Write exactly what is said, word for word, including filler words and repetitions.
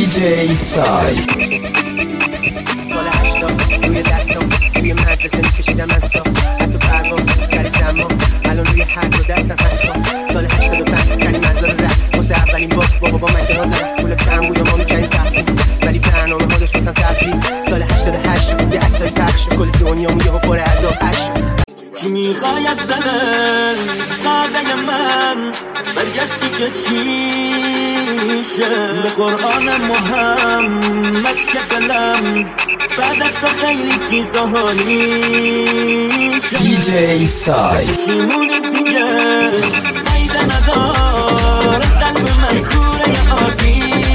دی جی سای سال هشتاد روی دستم توی مدرسه میکشیدم انصاف حتی پرواز کلی زمان الان روی هر دو دستم هست کن سال هشتاد و پنج کلیم از دار رفت واسه اولین بار بابا با من کنار زدم پول کم بود و ما میکنیم تقسیم ولی برنامه ها داشت بسم تبدیل سال هشتاد و هشت یه عکسای پخش کل دنیا مویه ها پر از آتش چی میخوای از دلم ساده من برگشتی که چیشه به قرآن محمد که دلم بعد از تو خیلی چیزا حالیشه دی جی سای چشیمونی دیگه فایده نداره قلب من کوره آتیشه